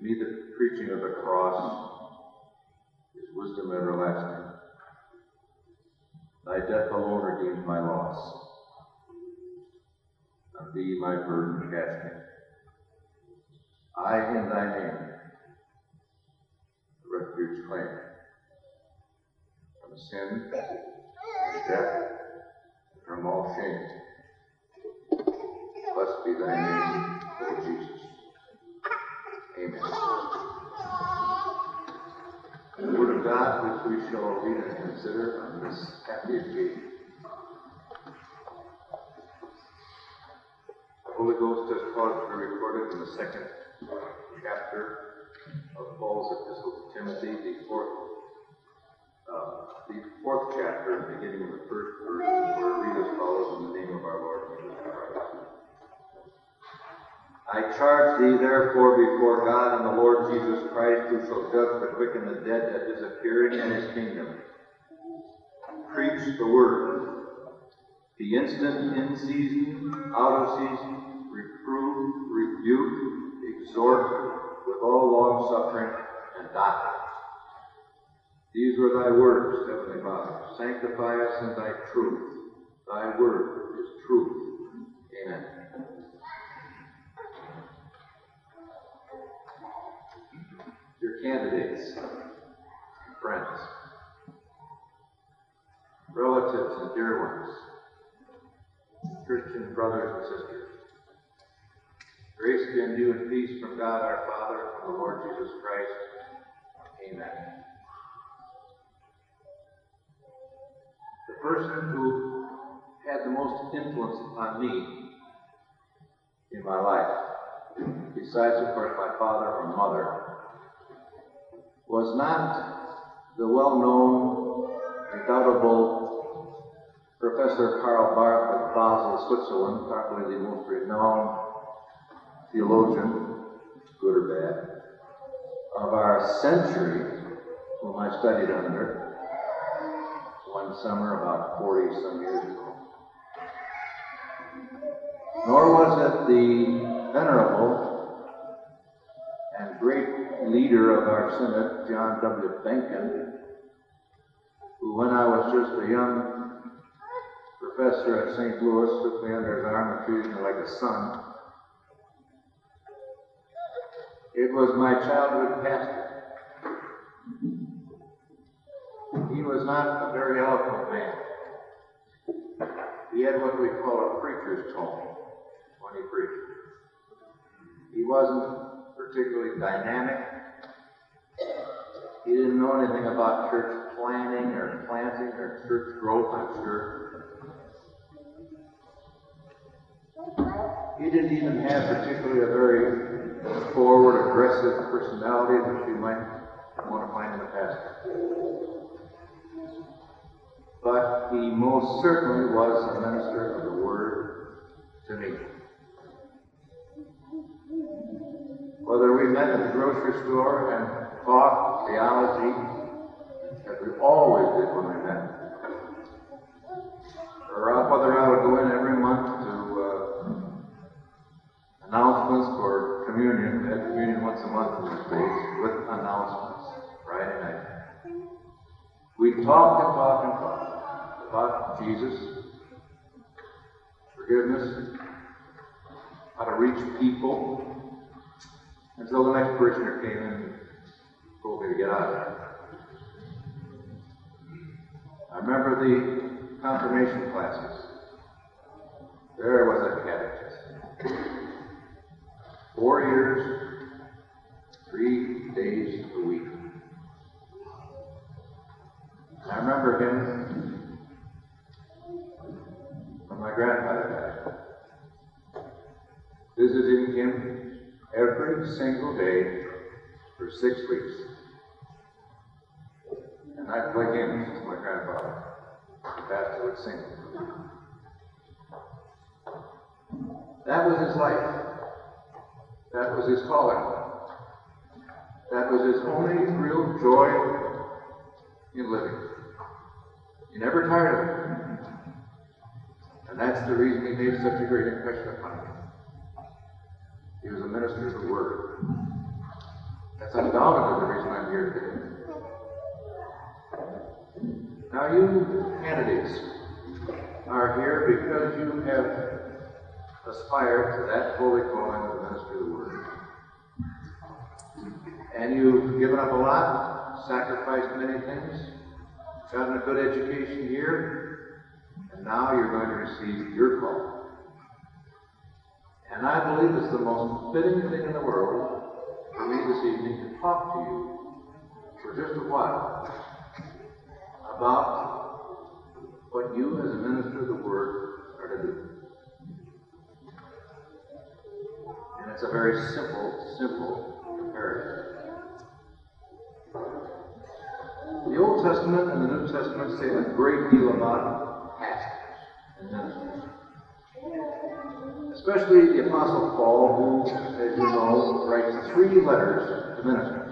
me the preaching of the cross is wisdom everlasting. Thy death alone redeems my loss. On thee my burden casting. I in thy name the refuge claim from sin, from death, and from all shame. Blessed be thy name, Lord Jesus. Amen. The Word of God, which we shall read and consider on this happy occasion. The Holy Ghost has caused to be recorded in the second chapter of Paul's epistle to Timothy, the fourth chapter, beginning in the first verse, where it reads as follows in the name of our Lord Jesus Christ. I charge thee therefore before God and the Lord Jesus Christ, who shall judge the quick and the dead at his appearing in his kingdom. Preach the word. Be instant in season, out of season, reprove, rebuke, exhort with all long suffering and doctrine. These were thy words, Heavenly Father. Sanctify us in thy truth. Thy word is truth. Amen. Your candidates, friends, relatives and dear ones, Christian brothers and sisters, grace be unto you and peace from God our Father and from the Lord Jesus Christ. Amen. The person who had the most influence upon me in my life, besides, of course, my father or mother, was not the well-known, redoubtable Professor Karl Barth of Basel, Switzerland, probably the most renowned theologian, good or bad, of our century, whom I studied under one summer about 40-some years ago. Nor was it the venerable and great leader of our synod, John W. Benken, who, when I was just a young professor at St. Louis, took me under his arm and treated me like a son. It was my childhood pastor. He was not a very eloquent man. He had what we call a preacher's tone when he preached. He wasn't particularly dynamic. He didn't know anything about church planning or planting or church growth, I'm sure. He didn't even have particularly a very forward, aggressive personality that you might want to find in a pastor. But he most certainly was a minister of the Word to me. Whether we met at the grocery store and talked theology, as we always did when we met, or whether I would go in every month to announcements for communion. We had communion once a month in those days with announcements, Friday night. We talked and talked and talked about Jesus, forgiveness, how to reach people, until the next parishioner came in and told me to get out of there. I remember the confirmation classes. There was a catechist. 4 years, 3 days a week. I remember him when my grandfather died, visiting him every single day for 6 weeks. And I'd play hymns to my grandfather. The pastor would sing. That was his life. That was his calling. That was his only real joy in living. He never tired of it. And that's the reason he made such a great impression upon me. He was a minister of the Word. That's undoubtedly the reason I'm here today. Now you candidates are here because you have aspired to that holy calling of the ministry of the Word. And you've given up a lot, sacrificed many things, gotten a good education here, and now you're going to receive your call. And I believe it's the most fitting thing in the world for me this evening to talk to you for just a while about what you as a minister of the Word are to do. And it's a very simple imperative. The Old Testament and the New Testament say a great deal about pastors and ministers. Especially the Apostle Paul, who, as you know, writes 3 letters to ministers.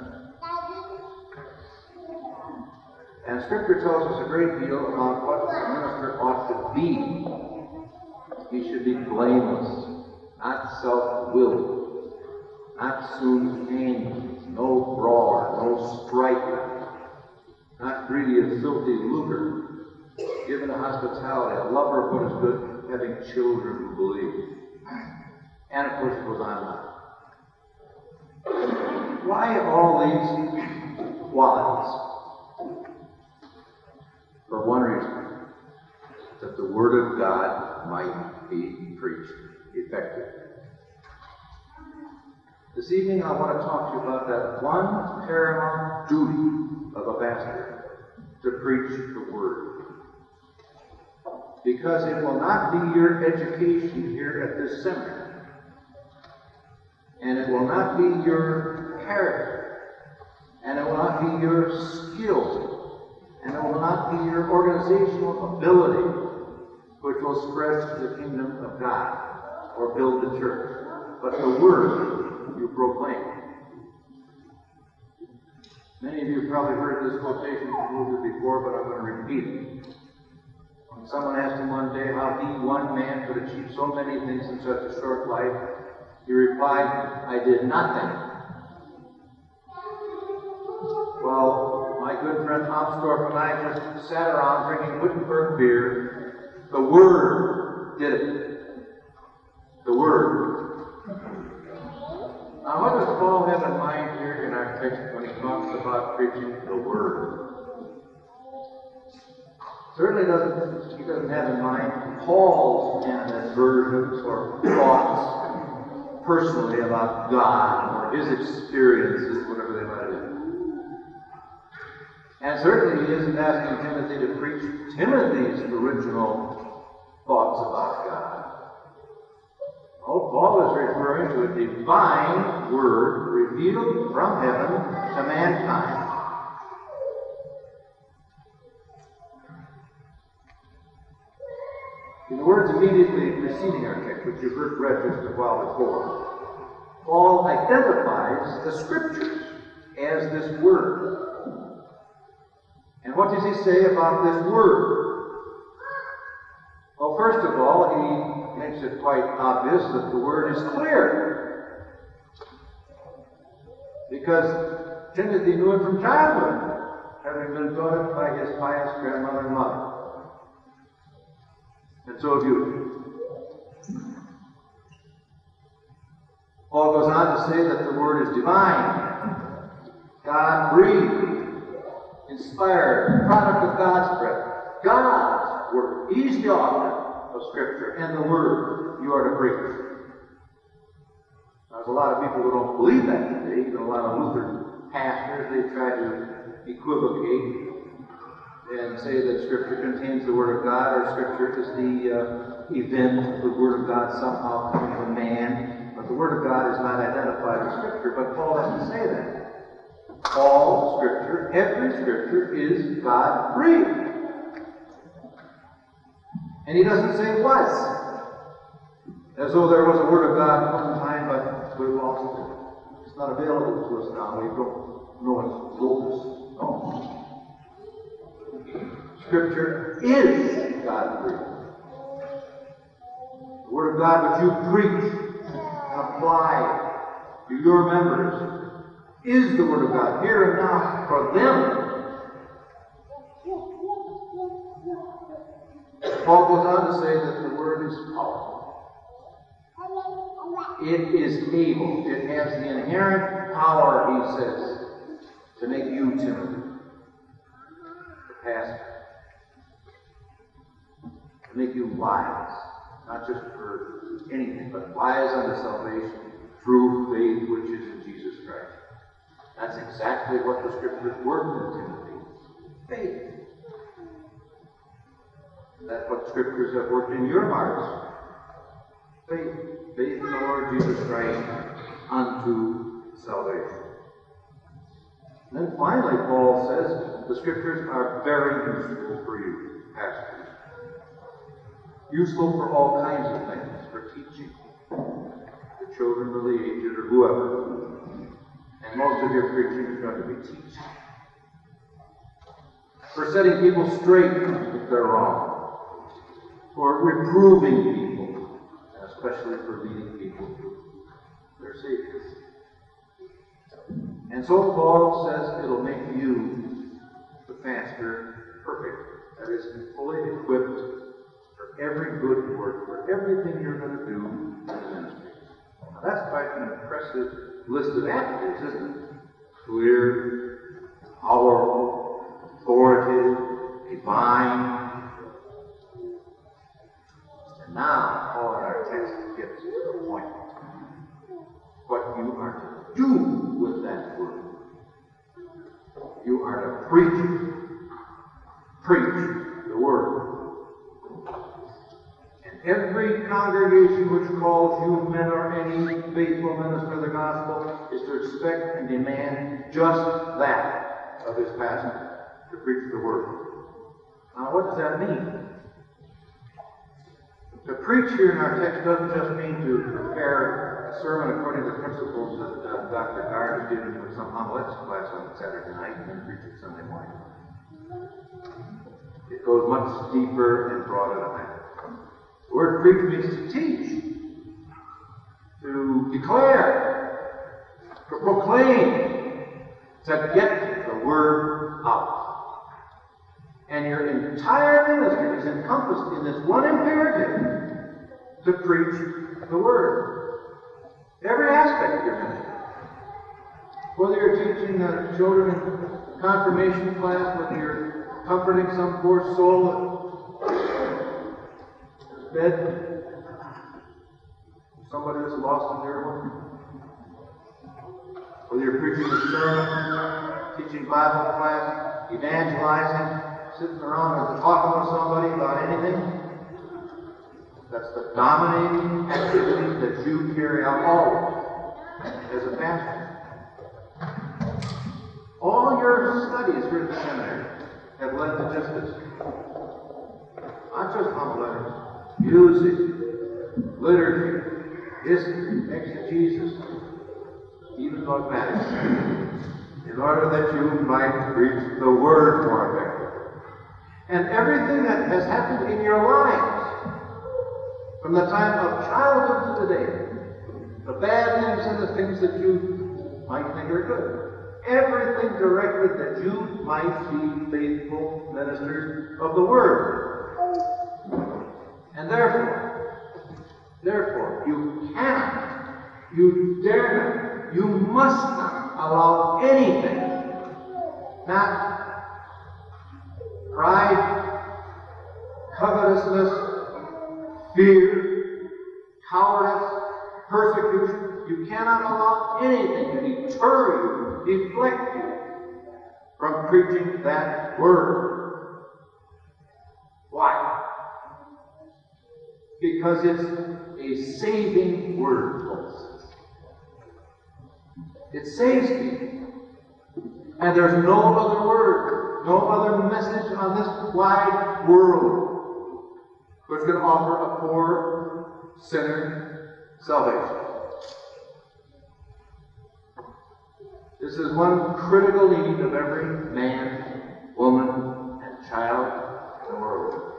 And Scripture tells us a great deal about what a minister ought to be. He should be blameless, not self-willed, not soon pained, no brawler, no striker, not greedy of filthy lucre, given to hospitality, a lover of what is good, having children who believe. And of course it goes on and on. Why all these qualities? For one reason, that the Word of God might be preached effectively. This evening I want to talk to you about that one paramount duty of a pastor, to preach the Word. Because it will not be your education here at this seminary, and it will not be your character, and it will not be your skill, and it will not be your organizational ability which will spread the kingdom of God or build the church, but the Word you proclaim. Many of you have probably heard this quotation from before, but I'm going to repeat it. When someone asked him one day how he, one man, could achieve so many things in such a short life, he replied, "I did nothing." Well, my good friend Amstorff and I just sat around drinking Wittenberg beer. The Word did it. The Word. Now, what does Paul have in mind here in our text when he talks about preaching the Word? Certainly he doesn't have in mind Paul's animadversions or thoughts personally about God or his experiences, whatever they might have been. And certainly he isn't asking Timothy to preach Timothy's original thoughts about God. Oh, Paul is referring to a divine Word revealed from heaven to mankind. In the words immediately preceding our text, which you heard read just a while before, Paul identifies the Scriptures as this Word. And what does he say about this Word? Well, first of all, he makes it quite obvious that the Word is clear. Because Timothy knew it from childhood, having been taught it by his pious grandmother and mother. And so have you. Paul goes on to say that the Word is divine, God-breathed, inspired, product of God's breath, God's Word. He's the author of Scripture and the Word you are to preach. Now, there's a lot of people who don't believe that today. Even a lot of Lutheran pastors, they try to equivocate and say that Scripture contains the Word of God, or Scripture is the event of the Word of God somehow coming from man. But the Word of God is not identified as Scripture. But Paul doesn't say that. All Scripture, every Scripture is God-breathed. And he doesn't say it was. As though there was a Word of God at one time, but we've lost it. It's not available to us now. We don't know its locus. No. Scripture is God-breathed. The Word of God which you preach and apply to your members is the Word of God, here and now, for them. Paul goes on to say that the Word is powerful. It is able. It has the inherent power, he says, to make you Timothy, the pastor, to make you wise, not just for anything, but wise unto salvation through faith which is in Jesus Christ. That's exactly what the Scriptures work in Timothy. Faith. That's what Scriptures have worked in your hearts. Faith. Faith in the Lord Jesus Christ unto salvation. And then finally, Paul says, the Scriptures are very useful for you, pastors. Useful for all kinds of things, for teaching the children or the aged or whoever. And most of your preaching is going to be teaching. For setting people straight if they're wrong. For reproving people, and especially for leading people to their Savior. And so Paul says it'll make you, the pastor, perfect. That is, fully equipped for every good work, for everything you're going to do in the ministry. Now that's quite an impressive list of adjectives, isn't it? Clear, powerful, authoritative, divine. And now, Paul in our text gets to the point. What you are to do with that word. You are to preach it. Preach the word. And every congregation which calls you men or any faithful minister of the gospel is to expect and demand just that of his pastor, to preach the word. Now, what does that mean? To preach here in our text doesn't just mean to prepare a sermon according to the principles that Dr. Gardner did in some homiletics class on Saturday night and then preach it Sunday morning. It goes much deeper and broader than that. The word preach means to teach, to declare, to proclaim, to get the word out. And your entire ministry is encompassed in this one imperative, to preach the word. Every aspect of your ministry. Whether you're teaching the children in confirmation class, whether you're comforting some poor soul that is dead, somebody that's lost in their one, whether you're preaching a sermon, teaching Bible class, evangelizing, sitting around and talking with somebody about anything, that's the dominating activity that you carry out always as a pastor. All your studies here at the seminary have led to just this. Not just homiletics, music, liturgy, history, exegesis, even dogmatics, in order that you might preach the word more effectively. And everything that has happened in your lives, from the time of childhood to today, the bad things and the things that you might think are good, everything directed that you might be faithful ministers of the Word. And therefore, you cannot, you dare not, you must not allow anything, not pride, covetousness, fear, cowardice, persecution. You cannot allow anything to deter you, deflect you from preaching that word. Why? Because it's a saving word, folks. It saves people. And there's no other word, no other message on this wide world which can offer a poor sinner salvation. This is one critical need of every man, woman, and child in the world.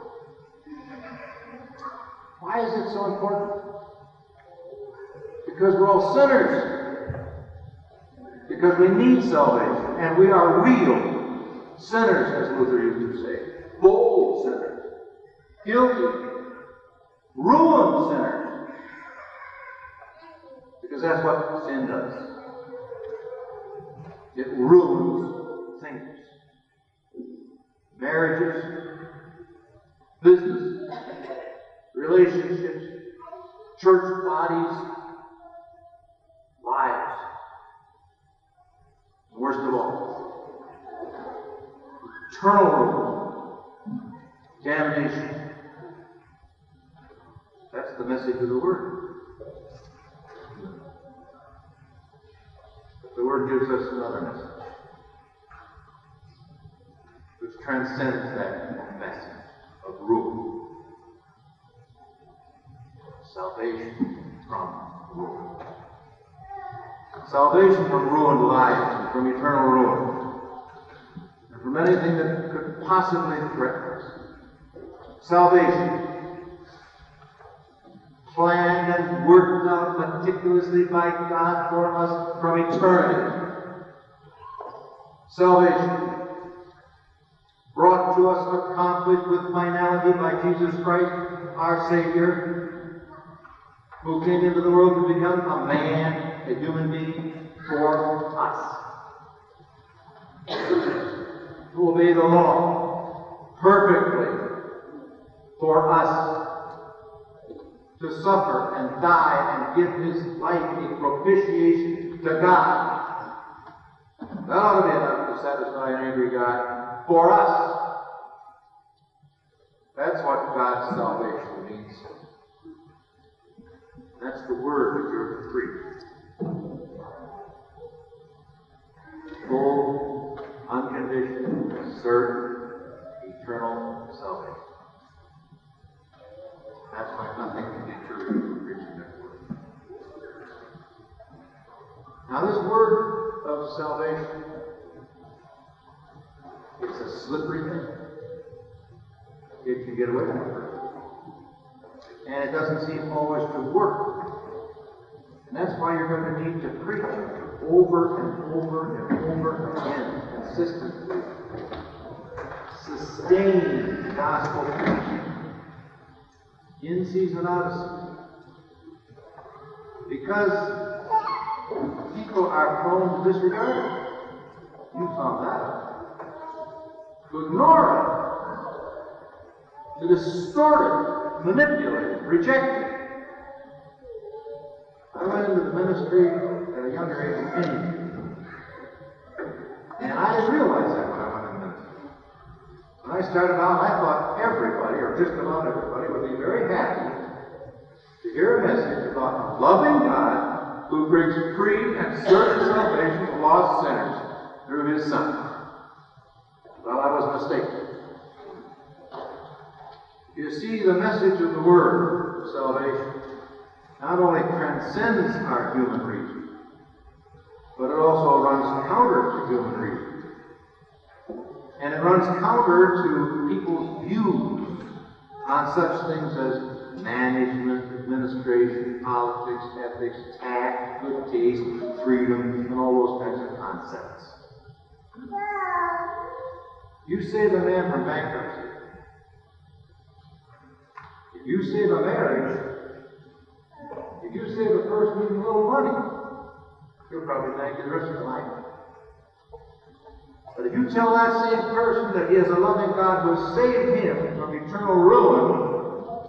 Why is it so important? Because we're all sinners. Because we need salvation, and we are real sinners, as Luther used to say. Bold sinners. Guilty. Ruined sinners. Because that's what sin does. It ruins things. Marriages, business, relationships, church bodies, lives. And worst of all, eternal ruin, damnation. That's the message of the Word. But the Word gives us another message, which transcends that message of ruin. Salvation from ruin. Salvation from ruined lives and from eternal ruin. And from anything that could possibly threaten us. Salvation, planned and worked out meticulously by God for us from eternity. Salvation, brought to us, accomplished with finality by Jesus Christ, our Savior, who came into the world to become a man, a human being, for us. To obey the law perfectly for us. To suffer and die and give his life a propitiation to God. That ought to be enough to satisfy an angry God for us. That's what God's salvation means. That's the word that you're to preach. Full, unconditional, certain, eternal salvation. That's why nothing can deter you from preaching that word. Now, this word of salvation, it's a slippery thing. It can get away from a person. And it doesn't seem always to work. And that's why you're going to need to preach over and over and over again, consistently. Sustained gospel preaching. In season, out of season. Because people are prone to disregard it. You found that out. To ignore it. To distort it, manipulate it, reject it. I went into the ministry at a younger age than any. And I didn't realize that when I went into ministry. When I started out, I thought everybody, or just about everybody, would be very happy to hear a message about a loving God who brings free and certain salvation to lost sinners through his Son. Well, I was mistaken. You see, the message of the Word of salvation not only transcends our human reason, but it also runs counter to human reason. And it runs counter to people's views on such things as management, administration, politics, ethics, tact, good taste, freedom, and all those kinds of concepts. You save a man from bankruptcy. If you save a marriage, if you save a person with a little money, he'll probably thank you the rest of his life. But if you tell that same person that he has a loving God who has saved him from eternal ruin,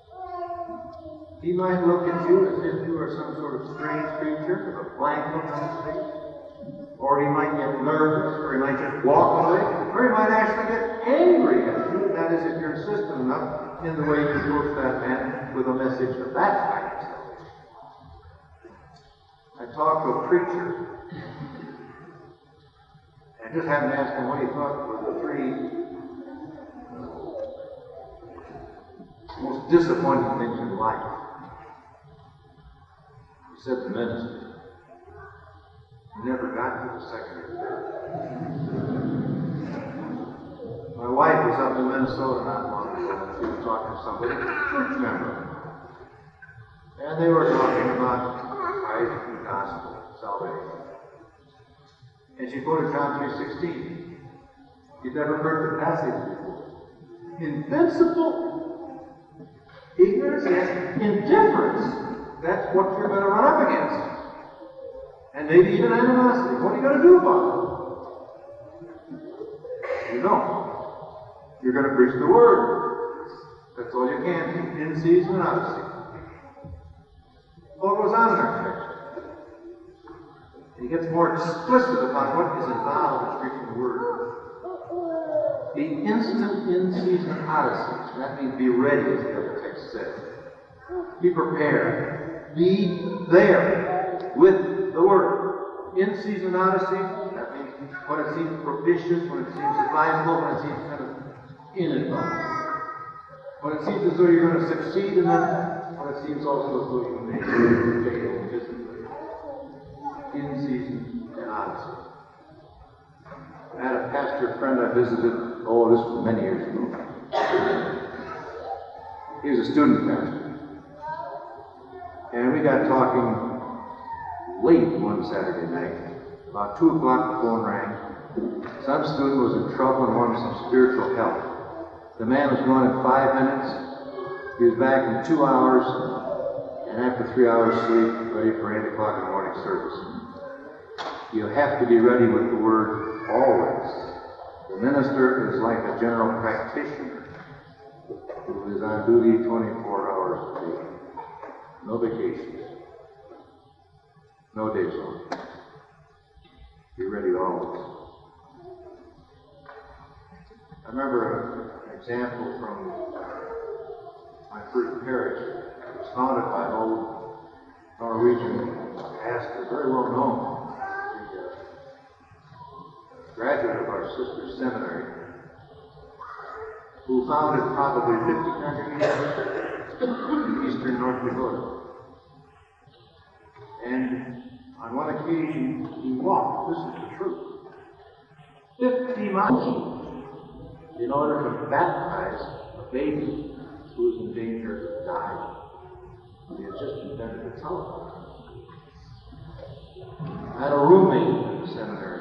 he might look at you as if you are some sort of strange creature with a blank look on his face. Or he might get nervous, or he might just walk away, or he might actually get angry at you. That is, if you're insistent enough in the way you approach that man with a message of that kind of salvation. I talked to a preacher. I just happened to ask him what he thought were the three most disappointing things in life. He said the ministry. He never got to the second or third. My wife was up in Minnesota not long ago, and she was talking to somebody, a church member. And they were talking about Christ and the gospel, salvation. And she quoted John 3:16. You've never heard the passage before. Invincible. Ignorance, yes. Indifference. That's what you're going to run up against. And maybe even animosity. What are you going to do about it? You don't. You're going to preach the Word. That's all you can do. In season and out of season. Paul goes on in our text. He gets more explicit about what is involved in preaching the Word. Be instant in season, out of season. That means be ready, as the other text says. Be prepared. Be there with the Word. In season, out of season. That means when it seems propitious, when it seems advisable, when it seems kind of inadvisable. When it seems as though you're going to succeed, and then when it seems also as though you may fail physically. In season and out of season. I had a pastor friend I visited, this was many years ago. He was a student pastor. And we got talking late one Saturday night. About 2 o'clock, the phone rang. Some student was in trouble and wanted some spiritual help. The man was gone in 5 minutes. He was back in 2 hours, and after 3 hours sleep, ready for 8 o'clock in the morning service. You have to be ready with the Word always. The minister is like a general practitioner who is on duty 24 hours a day. No vacations. No days off. Be ready always. I remember an example from my first parish. It was founded by an old Norwegian pastor, very well known. Graduate of our sister's seminary, who founded probably 50 congregations in eastern North Dakota. And on one occasion, he walked, this is the truth, 50 miles in order to baptize a baby who was in danger of dying. He had just invented a telephone. I had a roommate at the seminary.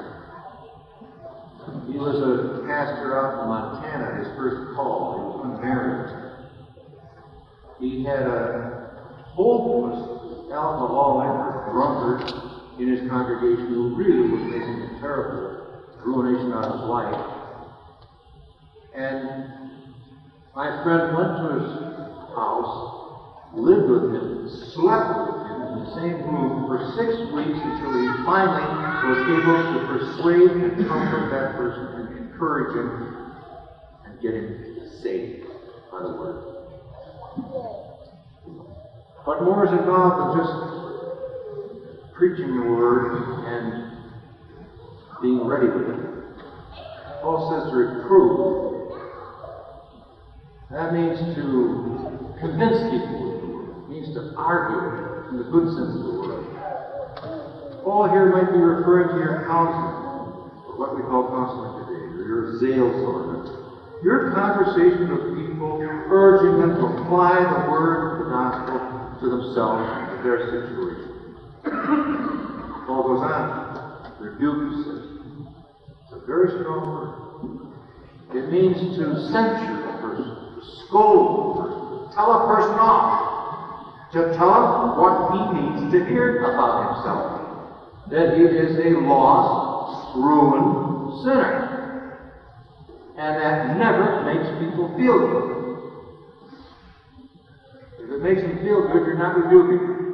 He was a pastor out in Montana, his first call. He was unmarried. He had a hopeless alcoholic drunkard in his congregation who really was making a terrible ruination out of his life. And my friend went to his house, lived with him, slept with him in the same room for 6 weeks until he finally was able to persuade and comfort that person and encourage him and get him saved by the Word. What more is involved than just preaching the Word and being ready with it? Paul says to reprove. That means to convince people. It means to argue in the good sense of the word. Paul here might be referring to your counseling, or what we call counseling today, or your Seelsorge. Your conversation with people, urging them to apply the word of the gospel to themselves and to their situation. Paul goes on, rebuke, he says. It's a very strong word. It means to censure a person, to scold a person, to tell a person off, to tell him what he needs to hear about himself. That he is a lost, ruined sinner. And that never makes people feel good. If it makes them feel good, you're not rebuking them.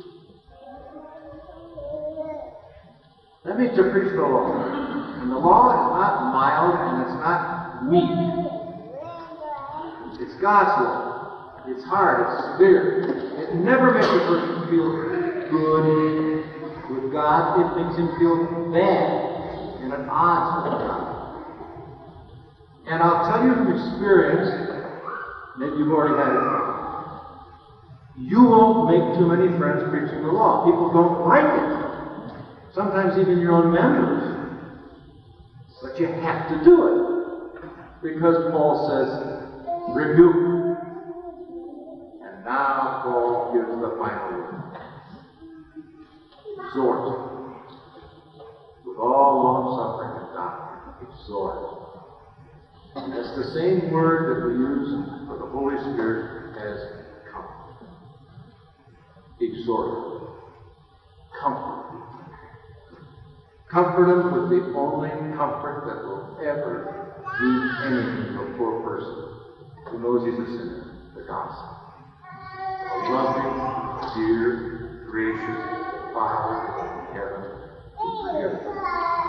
That means to preach the law. And the law is not mild and it's not weak. It's God's law. It's hard, it's severe. It never makes a person feel good with God. It makes him feel bad and at odds with God. And I'll tell you from experience, maybe you've already had it, you won't make too many friends preaching the law. People don't like it. Sometimes even your own members. But you have to do it. Because Paul says, rebuke. And now Paul gives the final word. Exhort with all long-suffering, and doctrine. Exhort. And that's the same word that we use for the Holy Spirit as comfort. Exhort. Comfort. Comfort them with the only comfort that will ever do anything to a poor person who knows he's a sinner, the gospel. A loving, dear, gracious Father in heaven who forgives them.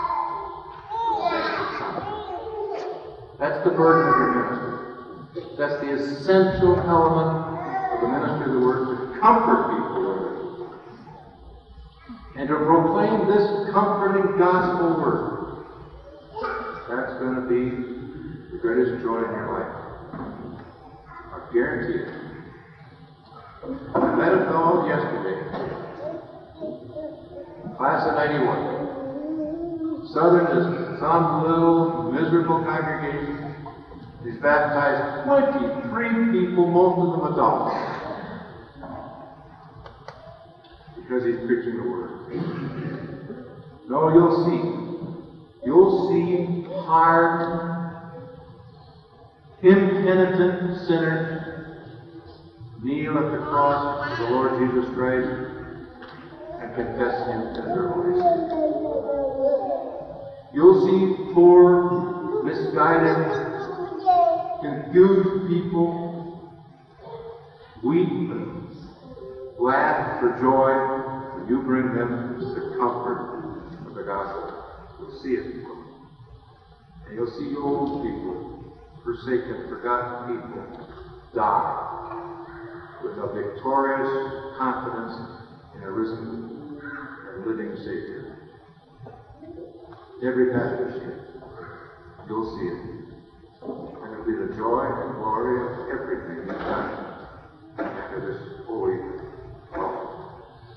That's the burden of your ministry. That's the essential element of the ministry of the Word, to comfort people with it. And to proclaim this comforting gospel word. That's going to be the greatest joy in your life. I guarantee it. I met a fellow yesterday, class of 91. Southern is some little miserable congregation. He's baptized 23 people, most of them adults, because he's preaching the Word. No, you'll see. You'll see hard, impenitent sinners kneel at the cross of the Lord Jesus Christ and confess Him as their Lord and Savior. You'll see poor, misguided, confused people weep and laugh for joy when you bring them the comfort of the gospel. You'll see it. And you'll see old people, forsaken, forgotten people, die with a victorious confidence in a risen and living Savior. Every pastor sees it. You'll see it. And it'll be the joy and glory of everything you've done after this holy call.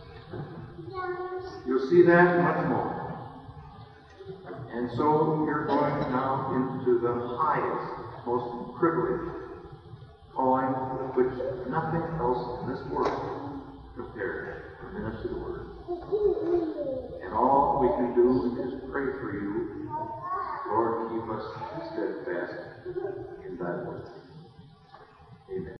You'll see that and much more. And so you're going now into the highest, most privileged calling with which nothing else in this world compares to minister the Word. And all we can do is pray for you. Lord, keep us steadfast in thy word. Amen.